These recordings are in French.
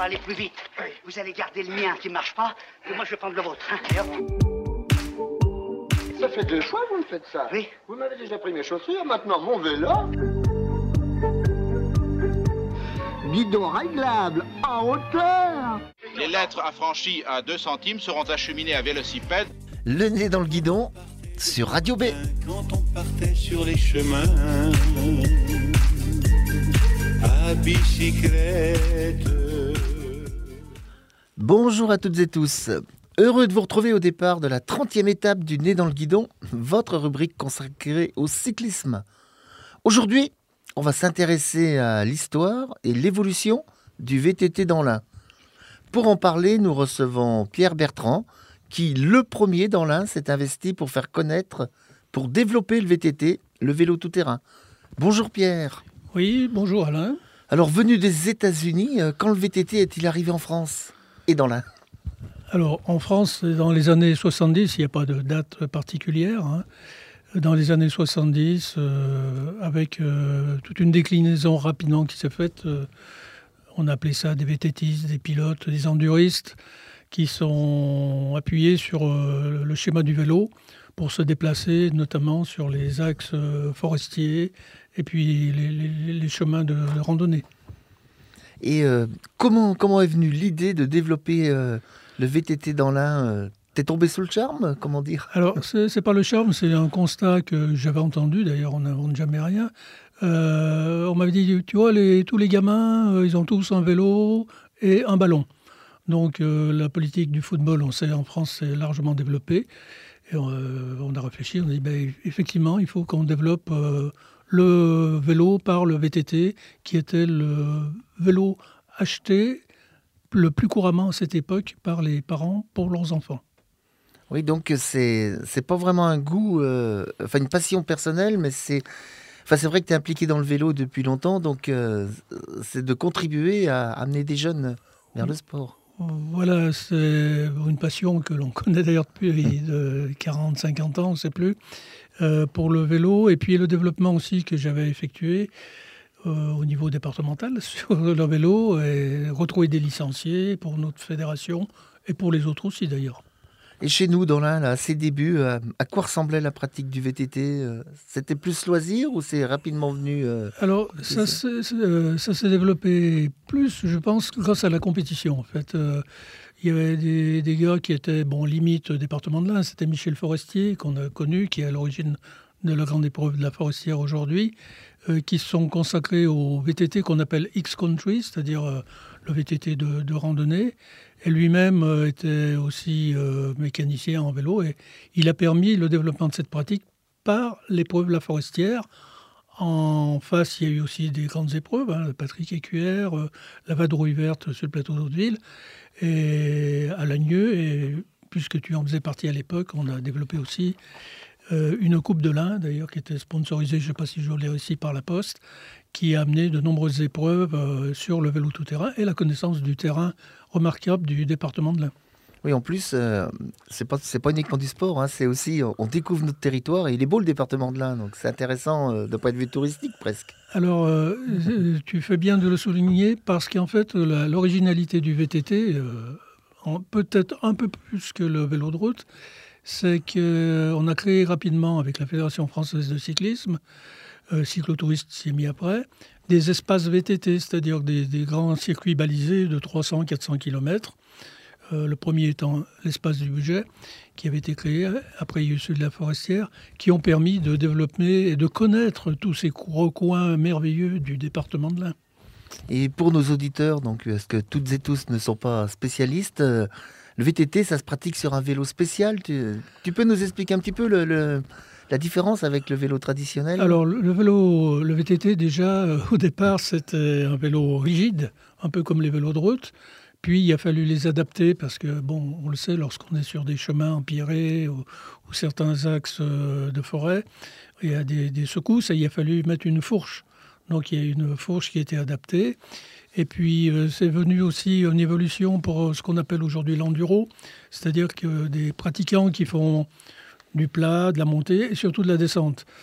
aller plus vite. Vous allez garder le mien qui marche pas, et moi je vais prendre le vôtre. Hein. Et hop. Ça fait 2 fois que vous me faites ça. Oui. Vous m'avez déjà pris mes chaussures, maintenant mon vélo. Guidon réglable, en hauteur. Les lettres affranchies à 2 centimes seront acheminées à Vélocipède. Le nez dans le guidon sur Radio B. Quand on partait sur les chemins à bicyclette. Bonjour à toutes et tous. Heureux de vous retrouver au départ de la 30e étape du Nez dans le guidon, votre rubrique consacrée au cyclisme. Aujourd'hui, on va s'intéresser à l'histoire et l'évolution du VTT dans l'Ain. Pour en parler, nous recevons Pierre Bertrand, qui, le premier dans l'Ain, s'est investi pour faire connaître, pour développer le VTT, le vélo tout-terrain. Bonjour Pierre. Oui, bonjour Alain. Alors, venu des États-Unis, quand le VTT est-il arrivé en France et dans l'Ain ? Alors, en France, dans les années 70, il n'y a pas de date particulière. Dans les années 70, avec toute une déclinaison rapidement qui s'est faite, on appelait ça des VTTistes, des pilotes, des enduristes, qui sont appuyés sur le schéma du vélo pour se déplacer, notamment sur les axes forestiers et puis les chemins de randonnée. Et comment est venue l'idée de développer le VTT dans l'Ain ? T'es tombé sous le charme, comment dire ? Alors, c'est pas le charme, c'est un constat que j'avais entendu, d'ailleurs on n'invente jamais rien. On m'avait dit, tu vois, tous les gamins, ils ont tous un vélo et un ballon. Donc la politique du football, on sait, en France, c'est largement développée. Et on a réfléchi, on a dit, effectivement, il faut qu'on développe le vélo par le VTT, qui était le vélo acheté le plus couramment à cette époque par les parents pour leurs enfants. Oui, donc c'est pas vraiment un goût, une passion personnelle, mais c'est vrai que tu es impliqué dans le vélo depuis longtemps, donc c'est de contribuer à amener des jeunes vers le sport. Voilà, c'est une passion que l'on connaît d'ailleurs depuis 40, 50 ans, on ne sait plus, pour le vélo, et puis le développement aussi que j'avais effectué au niveau départemental sur le vélo, et retrouver des licenciés pour notre fédération, et pour les autres aussi d'ailleurs. Et chez nous, dans l'Ain, à ses débuts, à quoi ressemblait la pratique du VTT ? C'était plus loisir ou c'est rapidement venu Alors, ça s'est développé plus, je pense, grâce à la compétition. En fait, il y avait des gars qui étaient, limite département de l'Ain. C'était Michel Forestier, qu'on a connu, qui est à l'origine de la grande épreuve de la Forestière aujourd'hui, qui sont consacrés au VTT qu'on appelle X-Country, c'est-à-dire le VTT de randonnée. Et lui-même était aussi mécanicien en vélo et il a permis le développement de cette pratique par l'épreuve La Forestière. En face, il y a eu aussi des grandes épreuves, Patrick Écuyer, la vadrouille verte sur le plateau d'Hauteville et à Lagneux. Et puisque tu en faisais partie à l'époque, on a développé aussi une Coupe de l'Ain, d'ailleurs, qui était sponsorisée, je ne sais pas si je l'ai réussi, par la Poste, qui a amené de nombreuses épreuves sur le vélo tout-terrain et la connaissance du terrain remarquable du département de l'Ain. Oui, en plus, c'est pas uniquement du sport, c'est aussi, on découvre notre territoire et il est beau le département de l'Ain, donc c'est intéressant d'un point de vue touristique presque. Alors, tu fais bien de le souligner parce qu'en fait, l'originalité du VTT, peut-être un peu plus que le vélo de route, c'est qu'on a créé rapidement avec la Fédération française de cyclisme, cyclotourisme s'y est mis après, des espaces VTT, c'est-à-dire des grands circuits balisés de 300-400 km. Le premier étant l'espace du budget, qui avait été créé, après il y a eu celui de la Forestière, qui ont permis de développer et de connaître tous ces recoins merveilleux du département de l'Ain. Et pour nos auditeurs, donc, parce que toutes et tous ne sont pas spécialistes, le VTT, ça se pratique sur un vélo spécial. Tu peux nous expliquer un petit peu la différence avec le vélo traditionnel ? Alors, le VTT, déjà, au départ, c'était un vélo rigide, un peu comme les vélos de route. Puis, il a fallu les adapter parce que, on le sait, lorsqu'on est sur des chemins empierrés ou certains axes de forêt, il y a des secousses et il a fallu mettre une fourche. Donc, il y a une fourche qui a été adaptée. Et puis, c'est venu aussi une évolution pour ce qu'on appelle aujourd'hui l'enduro, c'est-à-dire que des pratiquants qui font du plat, de la montée et surtout de la descente.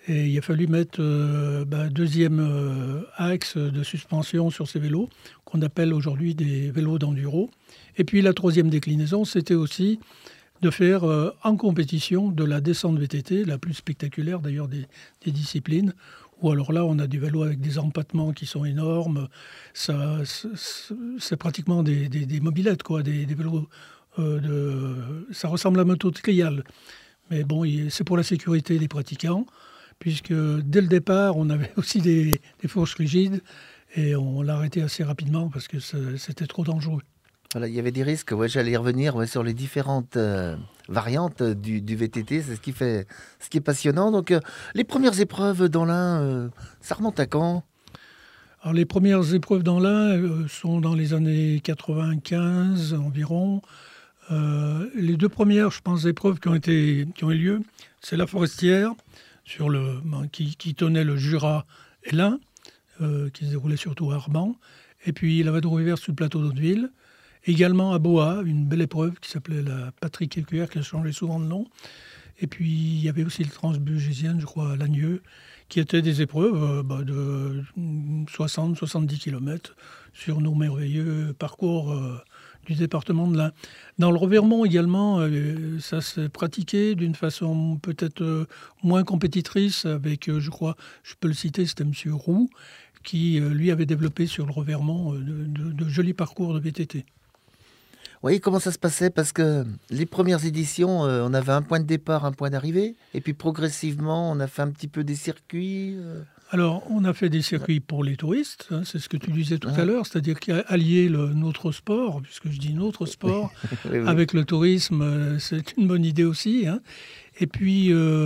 Et il a fallu mettre un deuxième axe de suspension sur ces vélos, qu'on appelle aujourd'hui des vélos d'enduro. Et puis la troisième déclinaison, c'était aussi de faire en compétition de la descente VTT, la plus spectaculaire d'ailleurs des disciplines, où alors là, on a des vélos avec des empattements qui sont énormes. C'est pratiquement des mobylettes, quoi, des vélos ça ressemble à un moto de trial. Mais bon, c'est pour la sécurité des pratiquants, puisque dès le départ, on avait aussi des fourches rigides et on l'a arrêté assez rapidement parce que c'était trop dangereux. Voilà, il y avait des risques. Ouais, j'allais y revenir sur les différentes variantes du VTT. C'est ce qui est passionnant. Donc, les premières épreuves dans l'Ain, ça remonte à quand? Alors, les premières épreuves dans l'Ain sont dans les années 95 environ. Les deux premières, je pense, épreuves qui ont eu lieu, c'est la Forestière, qui tenait le Jura et l'Ain, qui se déroulait surtout à Armand. Et puis la Vadrouille-Verte sur le plateau d'Hauteville. Également à Boa, une belle épreuve qui s'appelait la Patrick Écuyer, qui a changé souvent de nom. Et puis il y avait aussi le Transbugésienne, je crois, à Lagneux, qui étaient des épreuves de 60-70 km sur nos merveilleux parcours du département de l'Ain. Dans le Revermont également, ça s'est pratiqué d'une façon peut-être moins compétitrice avec, je crois, je peux le citer, c'était M. Roux, qui lui avait développé sur le Revermont de jolis parcours de VTT. Oui, comment ça se passait? Parce que les premières éditions, on avait un point de départ, un point d'arrivée, et puis progressivement, on a fait un petit peu des circuits. Alors, on a fait des circuits pour les touristes, hein, c'est ce que tu disais tout à l'heure, c'est-à-dire qu'allier notre sport, puisque je dis notre sport, oui. Avec le tourisme, c'est une bonne idée aussi. Hein. Et puis,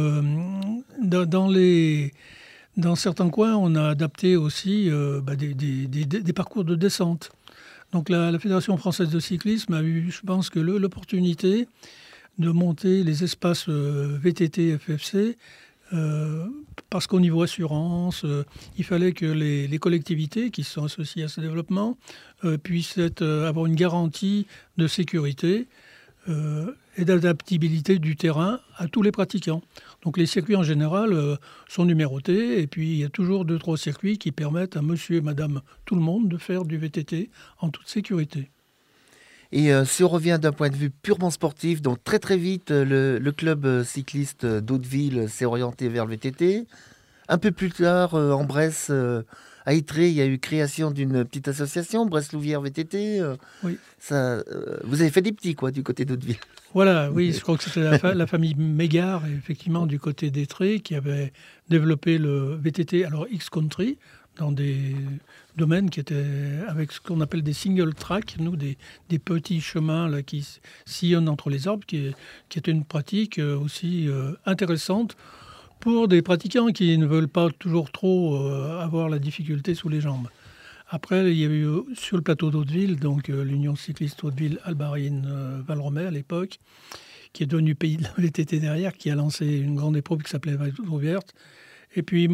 dans certains coins, on a adapté aussi des parcours de descente. Donc la Fédération française de cyclisme a eu, je pense, que l'opportunité de monter les espaces VTT FFC parce qu'au niveau assurance, il fallait que les collectivités qui sont associées à ce développement puissent avoir une garantie de sécurité et d'adaptabilité du terrain à tous les pratiquants. Donc les circuits en général sont numérotés et puis il y a toujours 2-3 circuits qui permettent à monsieur et madame tout le monde de faire du VTT en toute sécurité. Et si on revient d'un point de vue purement sportif, donc très très vite, le club cycliste d'Hauteville s'est orienté vers le VTT. Un peu plus tard, en Bresse, à Ytré, il y a eu création d'une petite association, Bresse-Louvière VTT. Oui. Vous avez fait des petits, quoi, du côté d'Hauteville. Voilà, oui, je crois que c'était la famille Mégard, effectivement, du côté d'Ytré, qui avait développé le VTT, alors X-Country, dans des domaines qui étaient avec ce qu'on appelle des single track, nous, des petits chemins là, qui sillonnent entre les arbres, qui était une pratique aussi intéressante pour des pratiquants qui ne veulent pas toujours trop avoir la difficulté sous les jambes. Après, il y a eu sur le plateau d'Hauteville, donc l'Union cycliste Hauteville-Albarine-Valromey à l'époque, qui est devenue pays de la VTT derrière, qui a lancé une grande épreuve qui s'appelait Vadrouille-Verte. Et puis,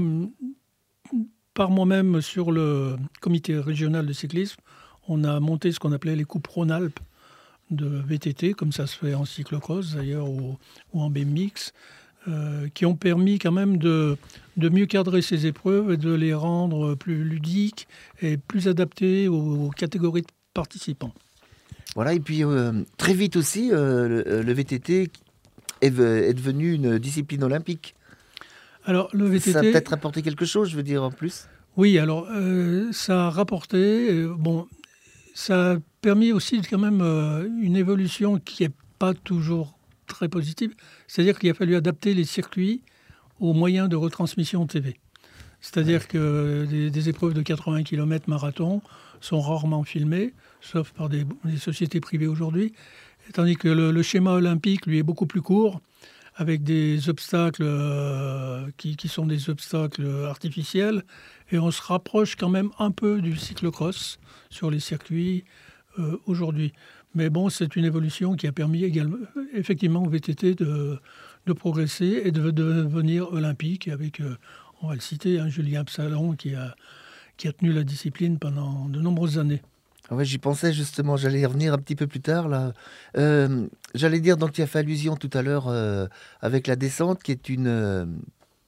par moi-même, sur le comité régional de cyclisme, on a monté ce qu'on appelait les coupes Rhône-Alpes de VTT, comme ça se fait en cyclocross d'ailleurs, ou en BMX, qui ont permis quand même de mieux cadrer ces épreuves et de les rendre plus ludiques et plus adaptées aux catégories de participants. Voilà, et puis très vite aussi, le VTT est devenu une discipline olympique. Alors, le VTT, ça a peut-être apporté quelque chose, je veux dire, en plus. Oui, alors ça a rapporté. Ça a permis aussi quand même une évolution qui n'est pas toujours très positive. C'est-à-dire qu'il a fallu adapter les circuits aux moyens de retransmission TV. C'est-à-dire que des épreuves de 80 km marathon sont rarement filmées, sauf par des sociétés privées aujourd'hui, tandis que le schéma olympique, lui, est beaucoup plus court, avec des obstacles qui sont des obstacles artificiels, et on se rapproche quand même un peu du cyclocross sur les circuits aujourd'hui. Mais bon, c'est une évolution qui a permis également, effectivement, au VTT de progresser et de devenir olympique, avec, on va le citer, Julien Absalon qui a tenu la discipline pendant de nombreuses années. Oui, j'y pensais justement, j'allais y revenir un petit peu plus tard. Là. J'allais dire, donc tu as fait allusion tout à l'heure avec la descente, qui est une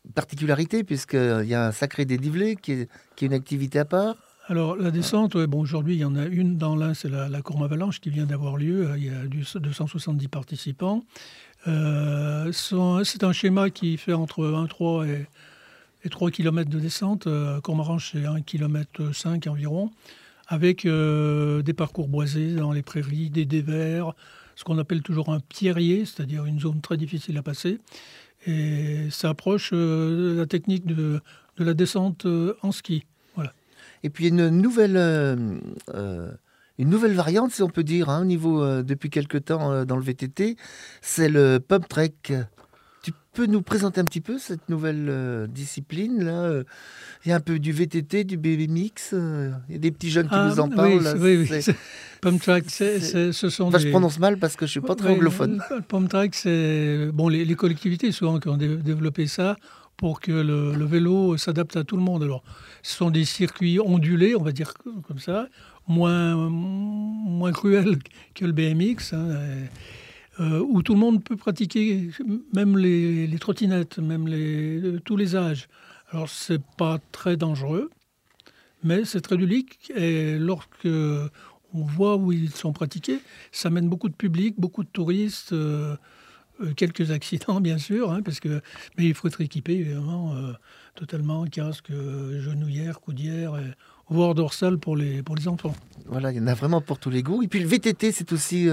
particularité puisqu'il y a un sacré dénivelé qui est une activité à part. Alors, la descente, aujourd'hui, il y en a une dans l'Ain, c'est la Courbe Avalanche qui vient d'avoir lieu. Il y a 270 participants. C'est un schéma qui fait entre 1,3 et 3 km de descente. Courmaranche, c'est 1,5 km environ, avec des parcours boisés dans les prairies, des dévers, ce qu'on appelle toujours un pierrier, c'est-à-dire une zone très difficile à passer. Et ça approche la technique de la descente en ski. Voilà. Et puis une nouvelle variante, si on peut dire, au niveau depuis quelque temps dans le VTT, c'est le pump trek. Tu peux nous présenter un petit peu cette nouvelle discipline là Il y a un peu du VTT, du BMX, il y a des petits jeunes qui nous en parlent. Oui. Pump track, ce sont je prononce mal parce que je ne suis pas très anglophone. Le pump track, c'est les collectivités souvent qui ont développé ça pour que le vélo s'adapte à tout le monde. Alors, ce sont des circuits ondulés, on va dire comme ça, moins cruels que le BMX, où tout le monde peut pratiquer, même les trottinettes, même tous les âges. Alors, c'est pas très dangereux, mais c'est très ludique. Et lorsque on voit où ils sont pratiqués, ça mène beaucoup de public, beaucoup de touristes, quelques accidents, bien sûr, mais il faut être équipé, évidemment, totalement, casque, genouillère, coudière, voire dorsale pour les enfants. Voilà, il y en a vraiment pour tous les goûts. Et puis le VTT, c'est aussi...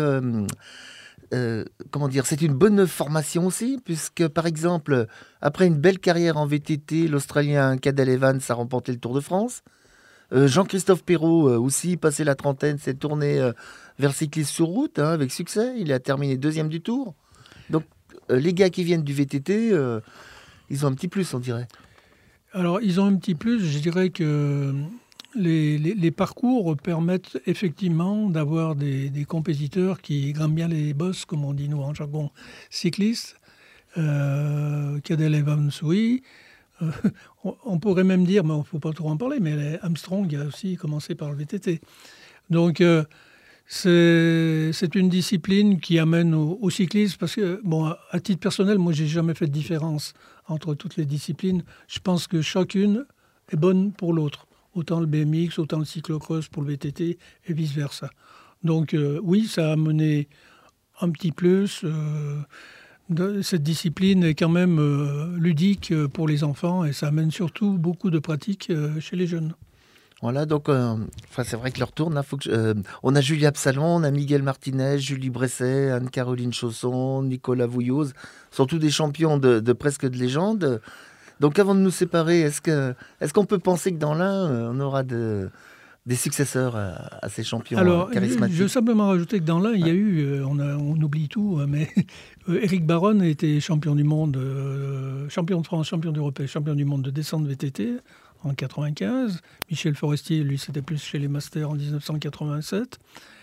c'est une bonne formation aussi, puisque par exemple, après une belle carrière en VTT, l'Australien Cadel Evans a remporté le Tour de France. Jean-Christophe Perrault aussi, passé la trentaine, s'est tourné vers le cyclisme sur route avec succès. Il a terminé 2e du Tour. Donc les gars qui viennent du VTT, ils ont un petit plus, on dirait. Alors ils ont un petit plus, je dirais que les parcours permettent effectivement d'avoir des compétiteurs qui grimpent bien les bosses, comme on dit nous en jargon cycliste. Cadel Evans, oui. On pourrait même dire, mais il ne faut pas trop en parler, mais Armstrong a aussi commencé par le VTT. Donc c'est une discipline qui amène au cyclisme, parce que, à titre personnel, moi, je n'ai jamais fait de différence entre toutes les disciplines. Je pense que chacune est bonne pour l'autre. Autant le BMX, autant le cyclocross pour le VTT, et vice-versa. Donc oui, ça a amené un petit plus. Cette discipline est quand même ludique pour les enfants, et ça amène surtout beaucoup de pratiques chez les jeunes. Voilà, donc c'est vrai que leur tourne. On a Julie Absalon, on a Miguel Martinez, Julie Bresset, Anne-Caroline Chausson, Nicolas Vouilloz, sont tous des champions de presque de légende. Donc avant de nous séparer, est-ce qu'on peut penser que dans l'Ain, on aura des successeurs à ces champions charismatiques? Je veux simplement rajouter que dans l'Ain, il y a eu, on oublie tout, mais Éric Baronne a été champion du monde, champion de France, champion d'Europe et champion du monde de descente VTT en 1995. Michel Forestier, lui, c'était plus chez les Masters en 1987.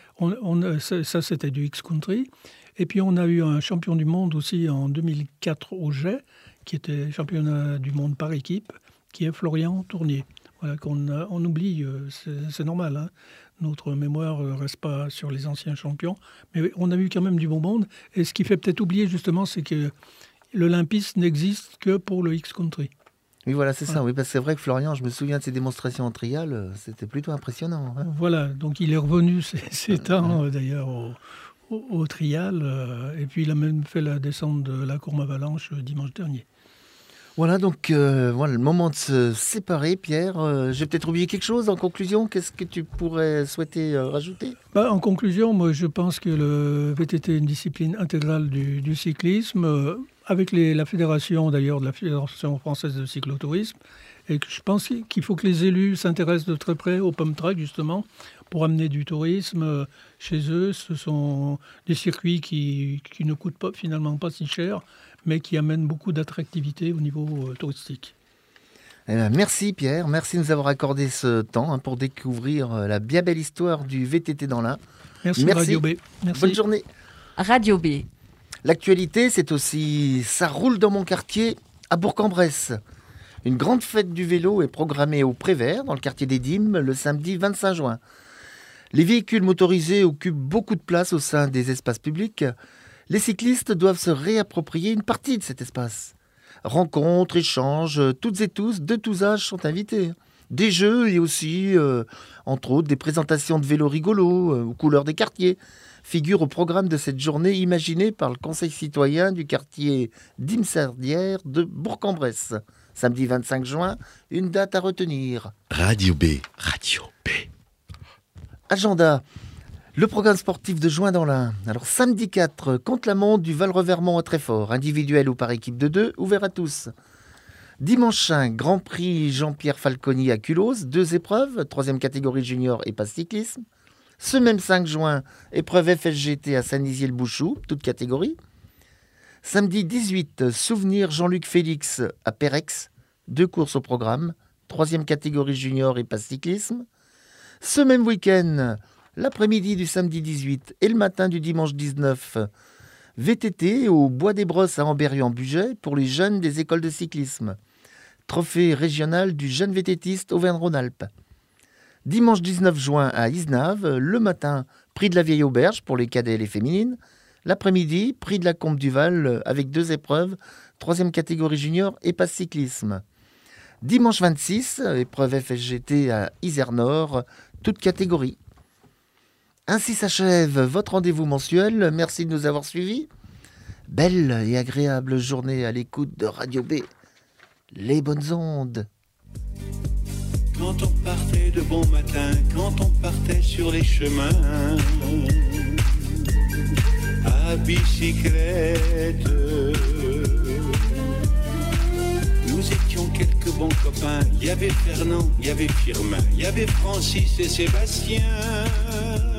Ça, c'était du X-Country. Et puis, on a eu un champion du monde aussi en 2004 au Jet, qui était championnat du monde par équipe, qui est Florian Tournier. Voilà, on oublie, c'est normal. Notre mémoire ne reste pas sur les anciens champions. Mais on a eu quand même du bon monde. Et ce qui fait peut-être oublier, justement, c'est que l'olympisme n'existe que pour le X-Country. Oui, voilà, c'est ça. Oui, parce que c'est vrai que Florian, je me souviens de ses démonstrations en trial, c'était plutôt impressionnant. Voilà, donc il est revenu ces temps, d'ailleurs, au trial. Et puis il a même fait la descente de la Courbe Avalanche dimanche dernier. Voilà, donc le moment de se séparer, Pierre. J'ai peut-être oublié quelque chose en conclusion. Qu'est-ce que tu pourrais souhaiter rajouter ? En conclusion, moi, je pense que le VTT est une discipline intégrale du cyclisme, avec la fédération, d'ailleurs, de la Fédération française de cyclotourisme. Et que je pense qu'il faut que les élus s'intéressent de très près au pump track, justement, pour amener du tourisme chez eux. Ce sont des circuits qui ne coûtent finalement pas si cher, mais qui amènent beaucoup d'attractivité au niveau touristique. Merci Pierre, merci de nous avoir accordé ce temps pour découvrir la bien belle histoire du VTT dans l'Ain. Merci Radio B. Merci. Bonne journée. Radio B. L'actualité, c'est aussi « Ça roule dans mon quartier » à Bourg-en-Bresse. Une grande fête du vélo est programmée au Prévert, dans le quartier des Dîmes, le samedi 25 juin. Les véhicules motorisés occupent beaucoup de place au sein des espaces publics. Les cyclistes doivent se réapproprier une partie de cet espace. Rencontres, échanges, toutes et tous, de tous âges sont invités. Des jeux et aussi, entre autres, des présentations de vélos rigolos aux couleurs des quartiers figurent au programme de cette journée imaginée par le Conseil citoyen du quartier d'Imserdière de Bourg-en-Bresse. Samedi 25 juin, une date à retenir. Radio B. Radio B. Agenda. Le programme sportif de juin dans l'Ain. Alors samedi 4, contre-la-montre du Val-Revermont à Treffort, individuel ou par équipe de 2, ouvert à tous. Dimanche 5, Grand Prix Jean-Pierre Falconi à Culose, 2 épreuves, 3e catégorie junior et passe cyclisme. Ce même 5 juin, épreuve FSGT à Saint-Nizier-le-Bouchou, toute catégorie. Samedi 18, Souvenir Jean-Luc Félix à Pérex, 2 courses au programme, 3e catégorie junior et passe cyclisme. Ce même week-end, l'après-midi du samedi 18 et le matin du dimanche 19, VTT au Bois des Brosses à Ambérieu-en-Bugey pour les jeunes des écoles de cyclisme. Trophée régional du jeune vététiste Auvergne-Rhône-Alpes. Dimanche 19 juin à Isnave, le matin, prix de la Vieille Auberge pour les cadets et les féminines. L'après-midi, prix de la Combe du Val avec 2 épreuves, 3e catégorie junior et passe cyclisme. Dimanche 26, épreuve FSGT à Isère-Nord, toute catégorie. Ainsi s'achève votre rendez-vous mensuel. Merci de nous avoir suivis. Belle et agréable journée à l'écoute de Radio B. Les bonnes ondes. Quand on partait de bon matin, quand on partait sur les chemins, à bicyclette, nous étions quelques bons copains. Il y avait Fernand, il y avait Firmin, il y avait Francis et Sébastien.